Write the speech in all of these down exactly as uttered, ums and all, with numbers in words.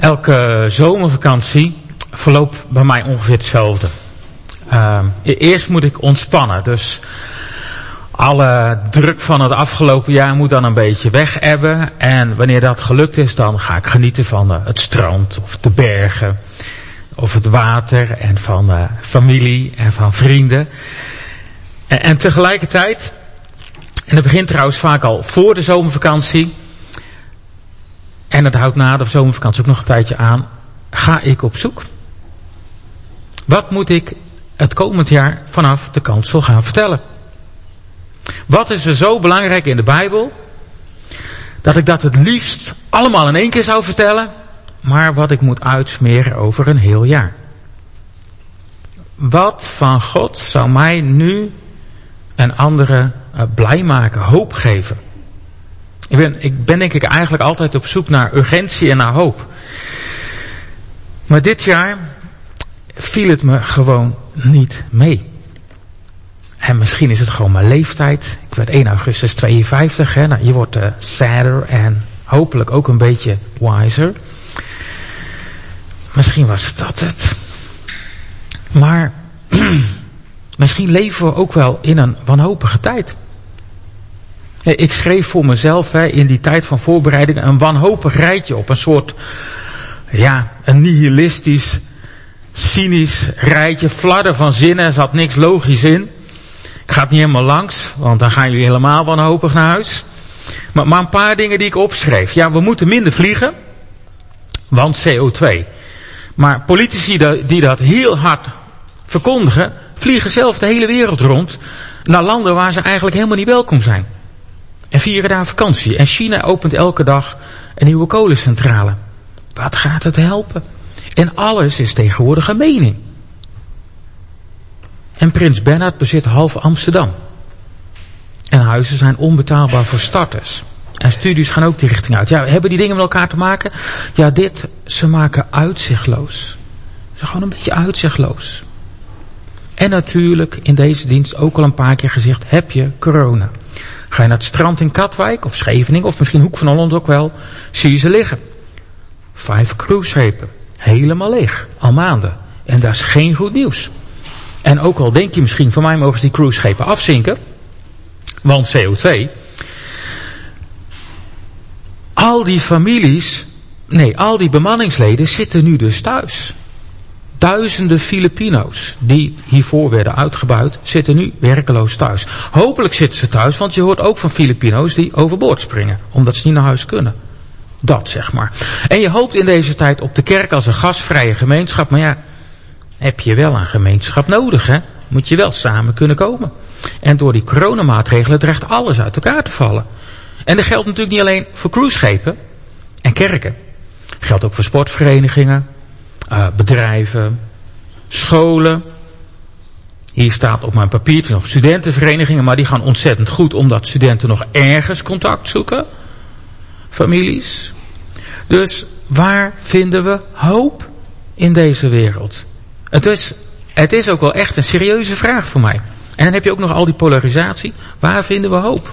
Elke zomervakantie verloopt bij mij ongeveer hetzelfde. Uh, eerst moet ik ontspannen, dus alle druk van het afgelopen jaar moet dan een beetje weg-ebben. En wanneer dat gelukt is, dan ga ik genieten van uh, het strand of de bergen of het water en van uh, familie en van vrienden. En, en tegelijkertijd, en dat begint trouwens vaak al voor de zomervakantie, en het houdt na de zomervakantie ook nog een tijdje aan, ga ik op zoek. Wat moet ik het komend jaar vanaf de kansel gaan vertellen? Wat is er zo belangrijk in de Bijbel, dat ik dat het liefst allemaal in één keer zou vertellen, maar wat ik moet uitsmeren over een heel jaar? Wat van God zou mij nu en anderen uh, blij maken, hoop geven? Ik ben, ik ben denk ik eigenlijk altijd op zoek naar urgentie en naar hoop. Maar dit jaar viel het me gewoon niet mee. En misschien is het gewoon mijn leeftijd. Ik werd één augustus tweeënvijftig. Hè? Nou, je wordt uh, sadder en hopelijk ook een beetje wiser. Misschien was dat het. Maar misschien leven we ook wel in een wanhopige tijd. Ik schreef voor mezelf hè, in die tijd van voorbereiding een wanhopig rijtje op. Een soort, ja, een nihilistisch, cynisch rijtje. Fladder van zinnen, er zat niks logisch in. Ik ga het niet helemaal langs, want dan gaan jullie helemaal wanhopig naar huis. Maar, maar een paar dingen die ik opschreef. Ja, we moeten minder vliegen, want C O twee. Maar politici die dat heel hard verkondigen, vliegen zelf de hele wereld rond naar landen waar ze eigenlijk helemaal niet welkom zijn. En vieren daar vakantie. En China opent elke dag een nieuwe kolencentrale. Wat gaat het helpen? En alles is tegenwoordig een mening. En Prins Bernhard bezit half Amsterdam. En huizen zijn onbetaalbaar voor starters. En studies gaan ook die richting uit. Ja, hebben die dingen met elkaar te maken? Ja, dit, ze maken uitzichtloos. Ze zijn gewoon een beetje uitzichtloos. En natuurlijk, in deze dienst ook al een paar keer gezegd, heb je corona. Ga je naar het strand in Katwijk of Scheveningen of misschien Hoek van Holland ook wel, zie je ze liggen. Vijf cruiseschepen, helemaal leeg, al maanden. En dat is geen goed nieuws. En ook al denk je misschien, van mij mogen ze die cruiseschepen afzinken, want C O twee. Al die families, nee, al die bemanningsleden zitten nu dus thuis. Duizenden Filipino's die hiervoor werden uitgebuit, zitten nu werkeloos thuis. Hopelijk zitten ze thuis, want je hoort ook van Filipino's die overboord springen, omdat ze niet naar huis kunnen. Dat zeg maar. En je hoopt in deze tijd op de kerk als een gastvrije gemeenschap, maar ja, heb je wel een gemeenschap nodig, hè? Moet je wel samen kunnen komen. En door die coronamaatregelen dreigt alles uit elkaar te vallen. En dat geldt natuurlijk niet alleen voor cruiseschepen en kerken. Dat geldt ook voor sportverenigingen, uh, bedrijven, scholen. Hier staat op mijn papiertje nog studentenverenigingen, maar die gaan ontzettend goed omdat studenten nog ergens contact zoeken. Families. Dus waar vinden we hoop in deze wereld? Het is, het is ook wel echt een serieuze vraag voor mij. En dan heb je ook nog al die polarisatie. Waar vinden we hoop?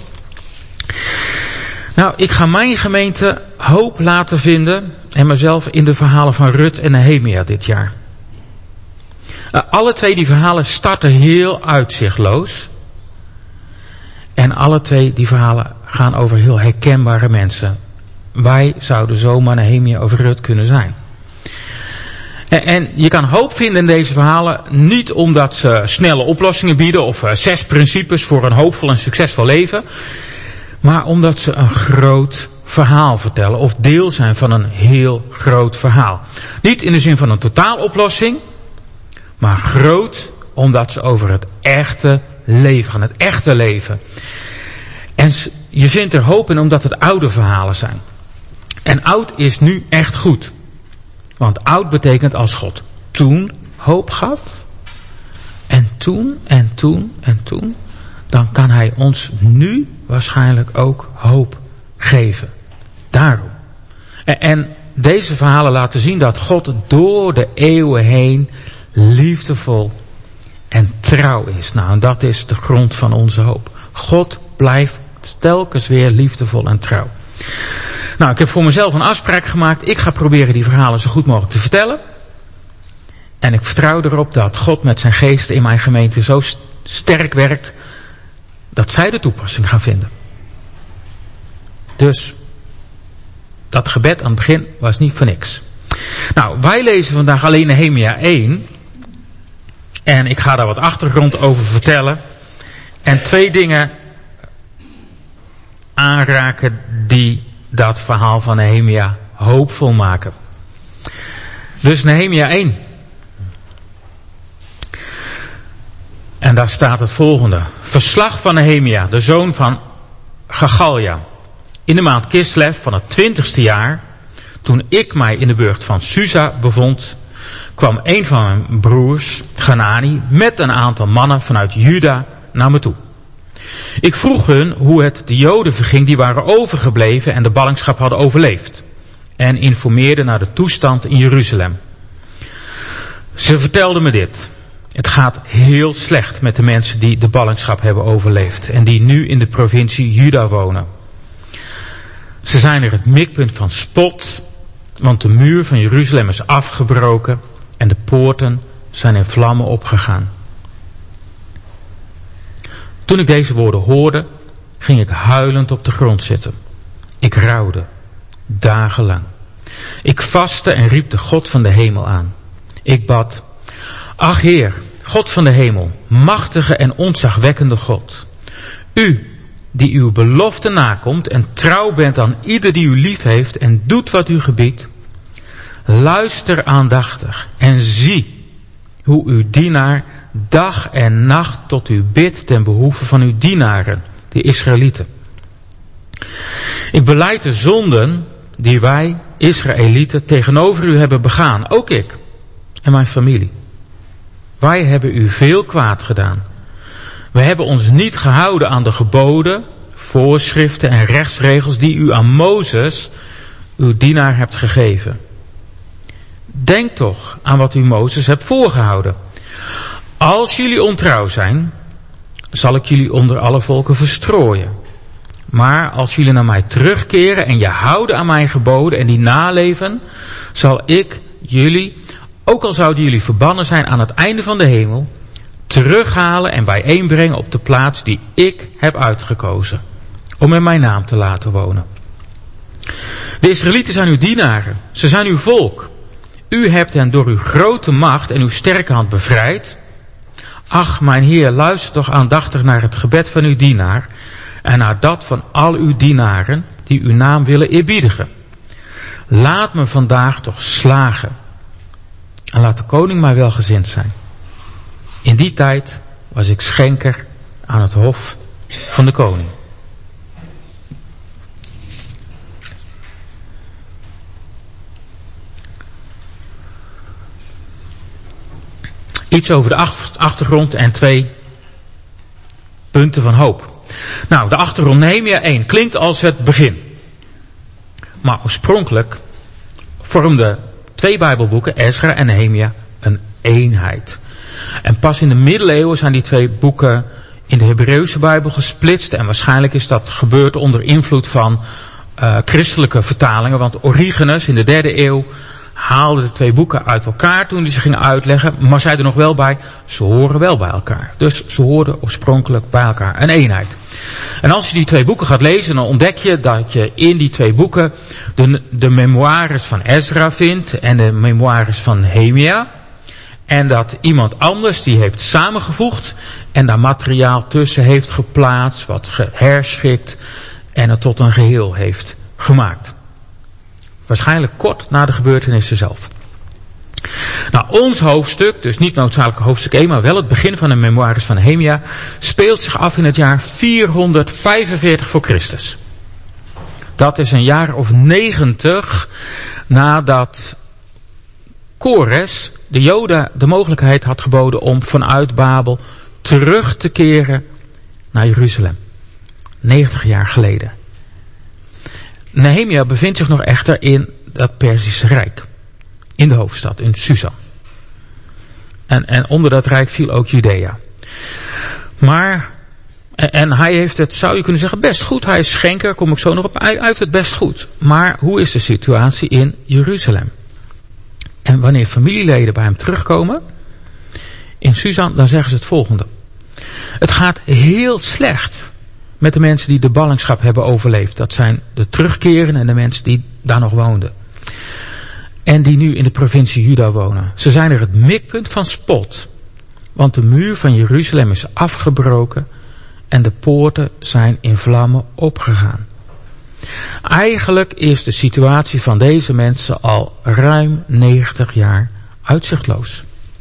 Nou, ik ga mijn gemeente hoop laten vinden en mezelf in de verhalen van Rut en Nehemia dit jaar. Uh, alle twee die verhalen starten heel uitzichtloos. En alle twee die verhalen gaan over heel herkenbare mensen. Wij zouden zomaar Nehemia of Rut kunnen zijn. En, en je kan hoop vinden in deze verhalen niet omdat ze snelle oplossingen bieden of uh, zes principes voor een hoopvol en succesvol leven. Maar omdat ze een groot verhaal vertellen of deel zijn van een heel groot verhaal. Niet in de zin van een totaaloplossing, maar groot omdat ze over het echte leven gaan, het echte leven. En je vindt er hoop in omdat het oude verhalen zijn. En oud is nu echt goed. Want oud betekent als God toen hoop gaf. En toen en toen en toen. Dan kan hij ons nu waarschijnlijk ook hoop geven. Daarom. En, en deze verhalen laten zien dat God door de eeuwen heen liefdevol en trouw is. Nou, en dat is de grond van onze hoop. God blijft telkens weer liefdevol en trouw. Nou, ik heb voor mezelf een afspraak gemaakt. Ik ga proberen die verhalen zo goed mogelijk te vertellen. En ik vertrouw erop dat God met zijn geest in mijn gemeente zo st- sterk werkt, dat zij de toepassing gaan vinden. Dus, dat gebed aan het begin was niet voor niks. Nou, wij lezen vandaag alleen Nehemia één. En ik ga daar wat achtergrond over vertellen. En twee dingen aanraken die dat verhaal van Nehemia hoopvol maken. Dus Nehemia één. En daar staat het volgende. Verslag van Nehemia, de zoon van Gagalja. In de maand Kislev van het twintigste jaar, toen ik mij in de burcht van Susa bevond, kwam een van mijn broers, Ganani, met een aantal mannen vanuit Juda naar me toe. Ik vroeg hun hoe het de Joden verging die waren overgebleven en de ballingschap hadden overleefd. En informeerde naar de toestand in Jeruzalem. Ze vertelden me dit. Het gaat heel slecht met de mensen die de ballingschap hebben overleefd en die nu in de provincie Juda wonen. Ze zijn er het mikpunt van spot, want de muur van Jeruzalem is afgebroken en de poorten zijn in vlammen opgegaan. Toen ik deze woorden hoorde, ging ik huilend op de grond zitten. Ik rouwde, dagenlang. Ik vastte en riep de God van de hemel aan. Ik bad, ach Heer, God van de hemel, machtige en ontzagwekkende God. U, die uw belofte nakomt en trouw bent aan ieder die u lief heeft en doet wat u gebiedt. Luister aandachtig en zie hoe uw dienaar dag en nacht tot u bidt ten behoeve van uw dienaren, de Israëlieten. Ik belijd de zonden die wij, Israëlieten, tegenover u hebben begaan, ook ik en mijn familie. Wij hebben u veel kwaad gedaan. We hebben ons niet gehouden aan de geboden, voorschriften en rechtsregels die u aan Mozes, uw dienaar, hebt gegeven. Denk toch aan wat u Mozes hebt voorgehouden. Als jullie ontrouw zijn, zal ik jullie onder alle volken verstrooien. Maar als jullie naar mij terugkeren en je houden aan mijn geboden en die naleven, zal ik jullie, ook al zouden jullie verbannen zijn aan het einde van de hemel, terughalen en bijeenbrengen op de plaats die ik heb uitgekozen, om in mijn naam te laten wonen. De Israëlieten zijn uw dienaren, ze zijn uw volk. U hebt hen door uw grote macht en uw sterke hand bevrijd. Ach, mijn Heer, luister toch aandachtig naar het gebed van uw dienaar en naar dat van al uw dienaren die uw naam willen eerbiedigen. Laat me vandaag toch slagen en laat de koning mij welgezind zijn. In die tijd was ik schenker aan het hof van de koning. Iets over de achtergrond en twee punten van hoop. Nou, de achtergrond, Nehemia één, klinkt als het begin. Maar oorspronkelijk vormden twee Bijbelboeken, Ezra en Nehemia, een eenheid. En pas in de middeleeuwen zijn die twee boeken in de Hebreeuwse Bijbel gesplitst. En waarschijnlijk is dat gebeurd onder invloed van uh, christelijke vertalingen. Want Origenes in de derde eeuw haalde de twee boeken uit elkaar toen hij ze ging uitleggen. Maar zei er nog wel bij, ze horen wel bij elkaar. Dus ze hoorden oorspronkelijk bij elkaar, een eenheid. En als je die twee boeken gaat lezen, dan ontdek je dat je in die twee boeken de, de memoires van Ezra vindt en de memoires van Nehemia. En dat iemand anders die heeft samengevoegd en daar materiaal tussen heeft geplaatst, wat geherschikt en het tot een geheel heeft gemaakt. Waarschijnlijk kort na de gebeurtenissen zelf. Nou, ons hoofdstuk, dus niet noodzakelijk hoofdstuk één, maar wel het begin van de memoires van Nehemia, speelt zich af in het jaar vierhonderdvijfenveertig voor Christus. Dat is een jaar of negentig nadat Kores de Joden de mogelijkheid had geboden om vanuit Babel terug te keren naar Jeruzalem. negentig jaar geleden. Nehemia bevindt zich nog echter in het Perzische Rijk. In de hoofdstad, in Susa. En, en onder dat rijk viel ook Judea. Maar En, en hij heeft het, zou je kunnen zeggen, best goed. Hij is schenker, kom ik zo nog op. Hij, hij heeft het best goed. Maar hoe is de situatie in Jeruzalem? En wanneer familieleden bij hem terugkomen, in Susan, dan zeggen ze het volgende. Het gaat heel slecht met de mensen die de ballingschap hebben overleefd. Dat zijn de terugkerenden en de mensen die daar nog woonden. En die nu in de provincie Juda wonen. Ze zijn er het mikpunt van spot. Want de muur van Jeruzalem is afgebroken en de poorten zijn in vlammen opgegaan. Eigenlijk is de situatie van deze mensen al ruim negentig jaar uitzichtloos.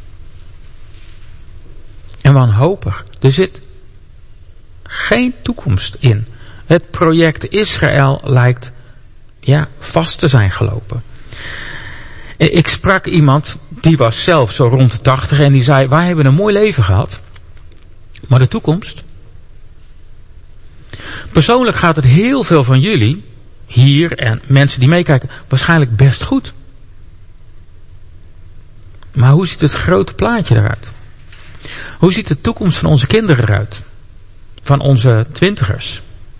En wanhopig. Er zit geen toekomst in. Het project Israël lijkt ja, vast te zijn gelopen. Ik sprak iemand, die was zelf zo rond de tachtig en die zei, wij hebben een mooi leven gehad. Maar de toekomst? Persoonlijk gaat het heel veel van jullie, hier en mensen die meekijken, waarschijnlijk best goed. Maar hoe ziet het grote plaatje eruit? Hoe ziet de toekomst van onze kinderen eruit? Van onze twintigers?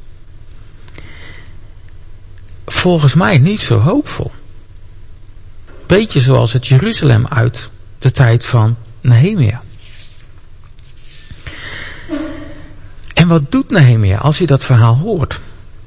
Volgens mij niet zo hoopvol. Beetje zoals het Jeruzalem uit de tijd van Nehemia. En wat doet Nehemia als hij dat verhaal hoort?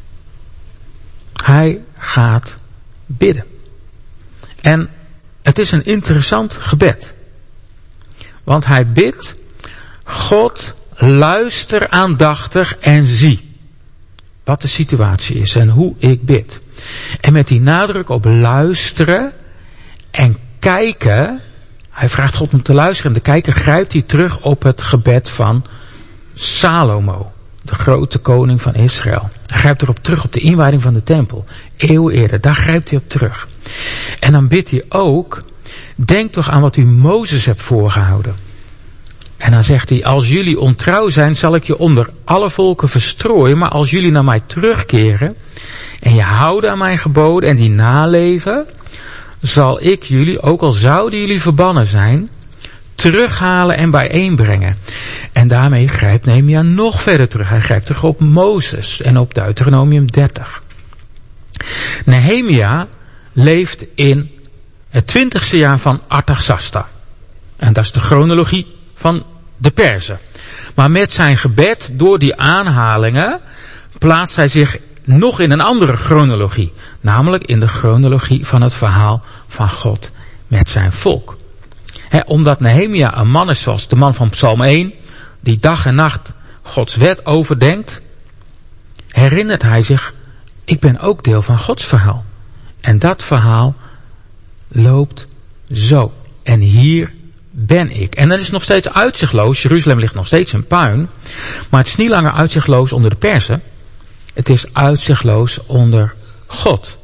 Hij gaat bidden. En het is een interessant gebed. Want hij bidt, God, luister aandachtig en zie wat de situatie is en hoe ik bid. En met die nadruk op luisteren en kijken, hij vraagt God om te luisteren en te kijken, grijpt hij terug op het gebed van Salomo, de grote koning van Israël. Hij grijpt erop terug op de inwijding van de tempel, eeuwen eerder, daar grijpt hij op terug. En dan bidt hij ook, denk toch aan wat u Mozes hebt voorgehouden. En dan zegt hij, als jullie ontrouw zijn, zal ik je onder alle volken verstrooien, maar als jullie naar mij terugkeren en je houden aan mijn geboden en die naleven, zal ik jullie, ook al zouden jullie verbannen zijn, terughalen en bijeenbrengen. En daarmee grijpt Nehemia nog verder terug. Hij grijpt terug op Mozes en op Deuteronomium dertig. Nehemia leeft in het twintigste jaar van Artaxasta. En dat is de chronologie van de Perzen. Maar met zijn gebed, door die aanhalingen, plaatst hij zich nog in een andere chronologie. Namelijk in de chronologie van het verhaal van God met zijn volk. He, omdat Nehemia een man is zoals de man van Psalm één, die dag en nacht Gods wet overdenkt, herinnert hij zich, ik ben ook deel van Gods verhaal. En dat verhaal loopt zo. En hier ben ik. En dan is het nog steeds uitzichtloos. Jeruzalem ligt nog steeds in puin. Maar het is niet langer uitzichtloos onder de Perzen. Het is uitzichtloos onder God.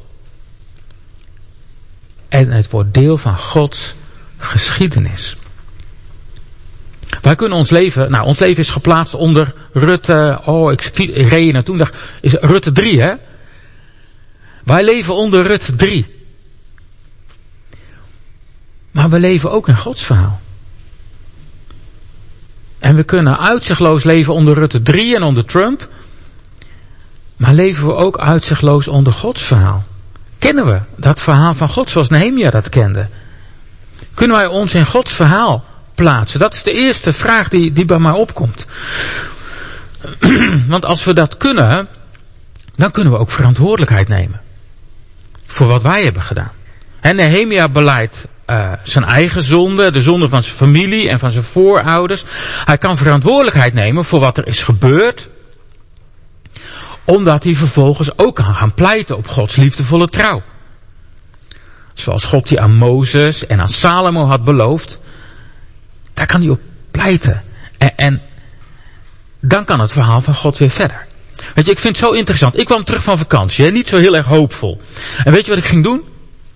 En het wordt deel van Gods geschiedenis. Wij kunnen ons leven, nou ons leven is geplaatst onder Rutte, oh ik, ik reed naartoe en dacht, is Rutte drie hè? Wij leven onder Rutte drie. Maar we leven ook in Gods verhaal. En we kunnen uitzichtloos leven onder Rutte drie en onder Trump. Maar leven we ook uitzichtloos onder Gods verhaal? Kennen we dat verhaal van God zoals Nehemia dat kende? Kunnen wij ons in Gods verhaal plaatsen? Dat is de eerste vraag die, die bij mij opkomt. Want als we dat kunnen, dan kunnen we ook verantwoordelijkheid nemen. Voor wat wij hebben gedaan. En Nehemia beleidt uh, zijn eigen zonde, de zonde van zijn familie en van zijn voorouders. Hij kan verantwoordelijkheid nemen voor wat er is gebeurd. Omdat hij vervolgens ook kan gaan pleiten op Gods liefdevolle trouw. Zoals God die aan Mozes en aan Salomo had beloofd. Daar kan hij op pleiten. En, en dan kan het verhaal van God weer verder. Weet je, ik vind het zo interessant. Ik kwam terug van vakantie, hè? Niet zo heel erg hoopvol. En weet je wat ik ging doen?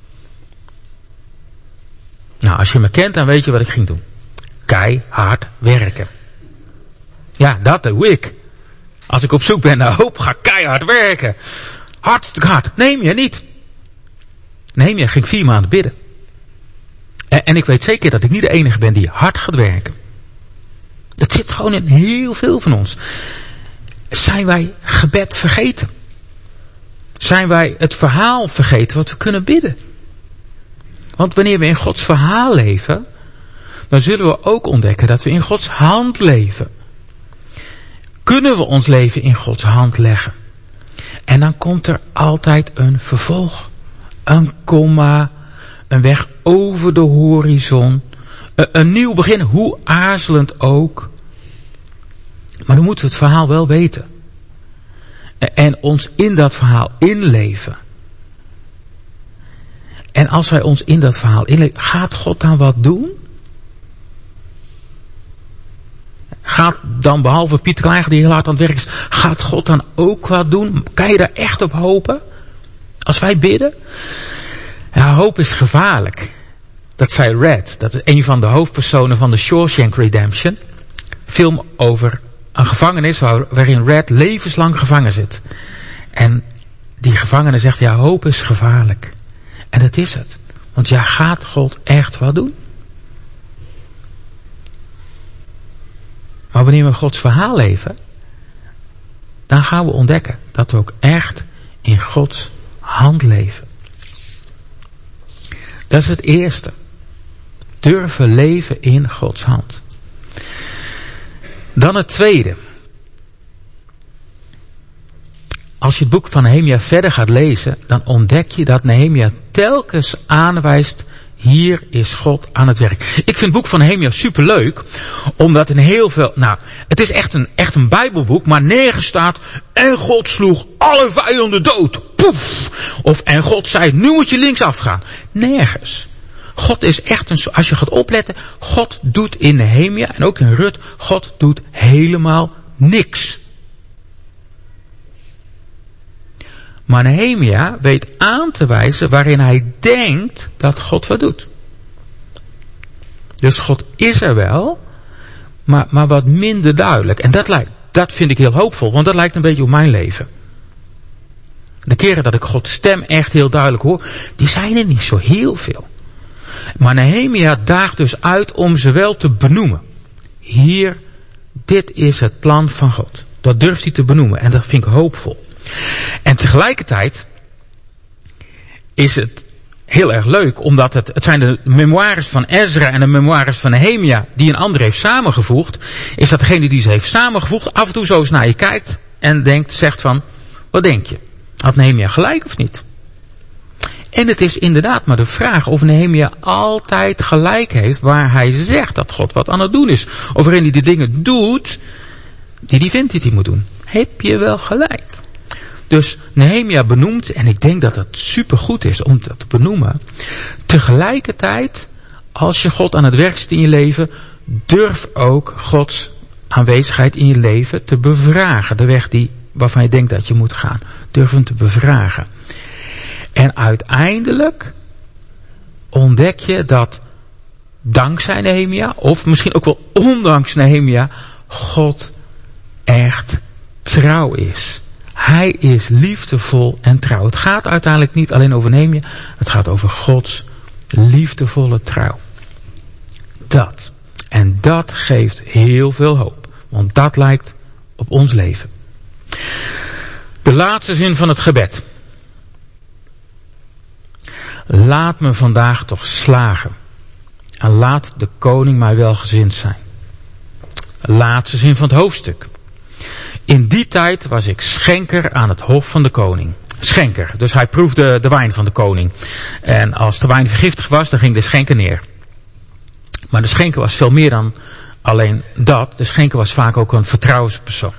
Nou, als je me kent, dan weet je wat ik ging doen. Keihard werken. Ja, dat doe ik. Als ik op zoek ben naar hoop, ga ik keihard werken. Hartstikke hard. Neem je niet. Neem je, ging vier maanden bidden. En, en ik weet zeker dat ik niet de enige ben die hard gaat werken. Dat zit gewoon in heel veel van ons. Zijn wij gebed vergeten? Zijn wij het verhaal vergeten wat we kunnen bidden? Want wanneer we in Gods verhaal leven, dan zullen we ook ontdekken dat we in Gods hand leven. Kunnen we ons leven in Gods hand leggen? En dan komt er altijd een vervolg. Een komma, een weg over de horizon, een, een nieuw begin, hoe aarzelend ook. Maar dan moeten we het verhaal wel weten. En ons in dat verhaal inleven. En als wij ons in dat verhaal inleven, gaat God dan wat doen? Gaat dan, behalve Pieter Kleiger die heel hard aan het werk is, gaat God dan ook wat doen? Kan je daar echt op hopen? Als wij bidden? Ja, hoop is gevaarlijk. Dat zei Red. Dat is een van de hoofdpersonen van de Shawshank Redemption. Film over een gevangenis waarin Red levenslang gevangen zit. En die gevangene zegt, ja, hoop is gevaarlijk. En dat is het. Want ja, gaat God echt wat doen? Maar wanneer we Gods verhaal leven, dan gaan we ontdekken dat we ook echt in Gods hand leven. Dat is het eerste. Durven leven in Gods hand. Dan het tweede. Als je het boek van Nehemia verder gaat lezen, dan ontdek je dat Nehemia telkens aanwijst, hier is God aan het werk. Ik vind het boek van Nehemia superleuk, omdat in heel veel, nou, het is echt een, echt een Bijbelboek, maar nergens staat, en God sloeg alle vijanden dood. Poef! Of, en God zei, nu moet je linksaf gaan. Nergens. God is echt een, als je gaat opletten, God doet in Nehemia en ook in Rut, God doet helemaal niks. Maar Nehemia weet aan te wijzen waarin hij denkt dat God wat doet. Dus God is er wel, maar, maar wat minder duidelijk. En dat, lijkt, dat vind ik heel hoopvol, want dat lijkt een beetje op mijn leven. De keren dat ik Gods stem echt heel duidelijk hoor, die zijn er niet zo heel veel. Maar Nehemia daagt dus uit om ze wel te benoemen. Hier, dit is het plan van God. Dat durft hij te benoemen en dat vind ik hoopvol. En tegelijkertijd is het heel erg leuk, omdat het, het zijn de memoires van Ezra en de memoires van Nehemia die een ander heeft samengevoegd, is dat degene die ze heeft samengevoegd af en toe zo eens naar je kijkt en denkt, zegt van, wat denk je? Had Nehemia gelijk of niet? En het is inderdaad maar de vraag of Nehemia altijd gelijk heeft waar hij zegt dat God wat aan het doen is. Of waarin hij de dingen doet die hij vindt dat hij moet doen. Heb je wel gelijk? Dus Nehemia benoemt, en ik denk dat het supergoed is om dat te benoemen. Tegelijkertijd, als je God aan het werk zit in je leven, durf ook Gods aanwezigheid in je leven te bevragen. De weg die, waarvan je denkt dat je moet gaan. Durf hem te bevragen. En uiteindelijk ontdek je dat dankzij Nehemia, of misschien ook wel ondanks Nehemia, God echt trouw is. Hij is liefdevol en trouw. Het gaat uiteindelijk niet alleen over Nehemia, het gaat over Gods liefdevolle trouw. Dat. En dat geeft heel veel hoop. Want dat lijkt op ons leven. De laatste zin van het gebed. Laat me vandaag toch slagen. En laat de koning mij welgezind zijn. Laatste zin van het hoofdstuk. In die tijd was ik schenker aan het hof van de koning. Schenker, dus hij proefde de wijn van de koning. En als de wijn vergiftigd was, dan ging de schenker neer. Maar de schenker was veel meer dan alleen dat. De schenker was vaak ook een vertrouwenspersoon.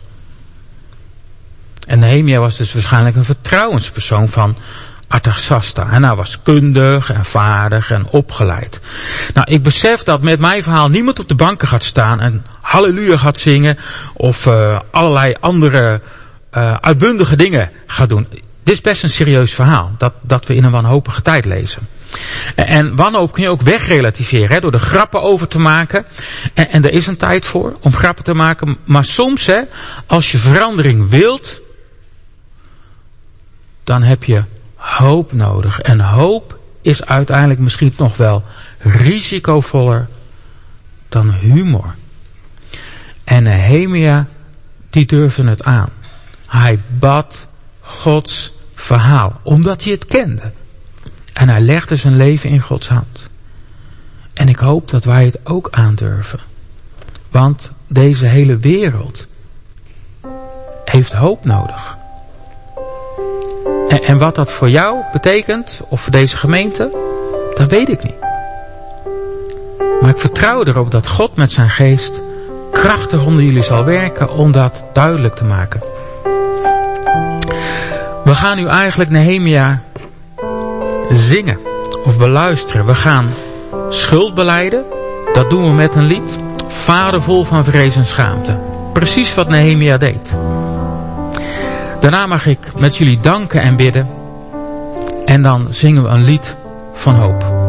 En Nehemia was dus waarschijnlijk een vertrouwenspersoon van Artaxasta. En hij was kundig en vaardig en opgeleid. Nou, ik besef dat met mijn verhaal niemand op de banken gaat staan en halleluja gaat zingen of uh, allerlei andere uh, uitbundige dingen gaat doen. Dit is best een serieus verhaal, dat, dat we in een wanhopige tijd lezen. En, en wanhoop kun je ook wegrelativeren, hè, door er grappen over te maken. En, en er is een tijd voor om grappen te maken. Maar soms, hè, als je verandering wilt, dan heb je hoop nodig. En hoop is uiteindelijk misschien nog wel risicovoller dan humor. En Nehemia die durfde het aan. Hij bad Gods verhaal, omdat hij het kende. En hij legde zijn leven in Gods hand. En ik hoop dat wij het ook aandurven. Want deze hele wereld heeft hoop nodig. En, en wat dat voor jou betekent, of voor deze gemeente, dat weet ik niet. Maar ik vertrouw erop dat God met zijn geest krachtig onder jullie zal werken om dat duidelijk te maken. We gaan nu eigenlijk Nehemia zingen of beluisteren. We gaan schuld belijden. Dat doen we met een lied. Vader vol van vrees en schaamte. Precies wat Nehemia deed. Daarna mag ik met jullie danken en bidden. En dan zingen we een lied van hoop.